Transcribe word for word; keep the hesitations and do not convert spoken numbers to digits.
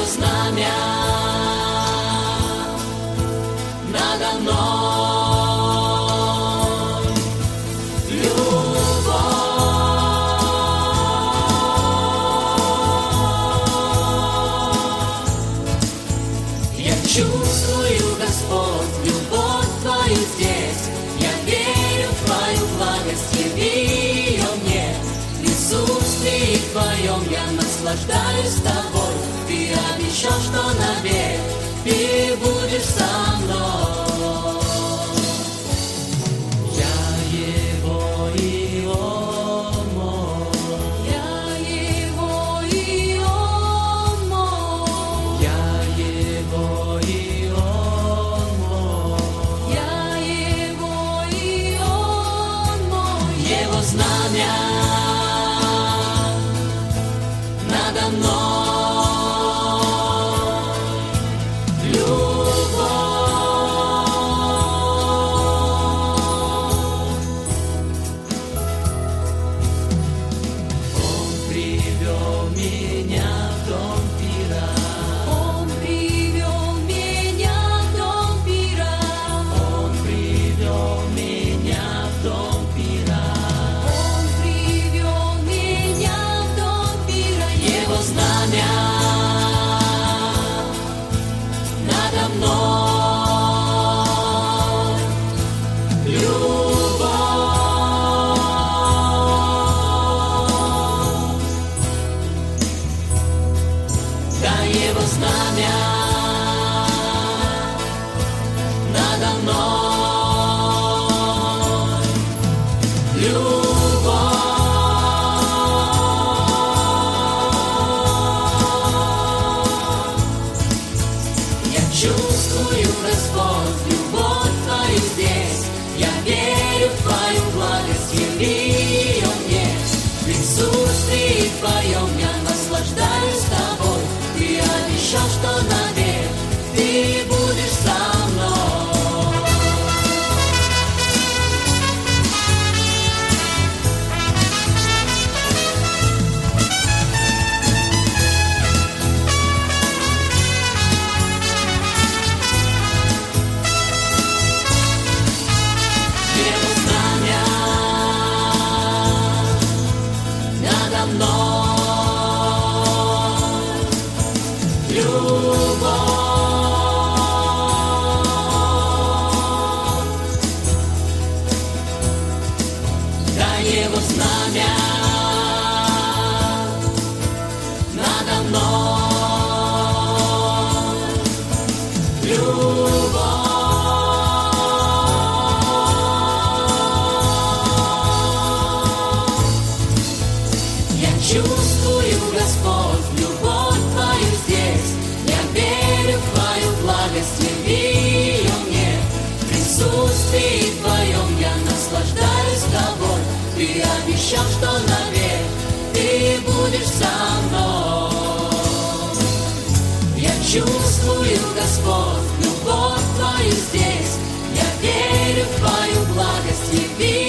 знамя надо мной. Любовь. Я чувствую, Господь, любовь Твою здесь. Я верю в Твою благость, яви ее мне. В присутствии Твоем я наслаждаюсь Тобой. Ты обещал, что навек Ты будешь со мной. Я Его, и Он мой. Я Его, и Он мой. Я Его, и Он мой. Я Его, и Он мой. Его знамя надо мной. Чувствую, Господь, любовь Твою здесь. Я верю в Твою благость, яви ее мне. В присутствии Твоем я наслаждаюсь Тобой. Ты обещал, что навек Ты будешь со мной. Его знамя надо мной. Любовь. Я чувствую, Господь, любовь Твою здесь. Я верю в Твою благость, яви ее мне. В присутствии Твоем я наслаждаюсь Тобой. Ты обещал, что навек Ты будешь со мной. Я чувствую, Господь, любовь Твою здесь. Я верю в Твою благость, яви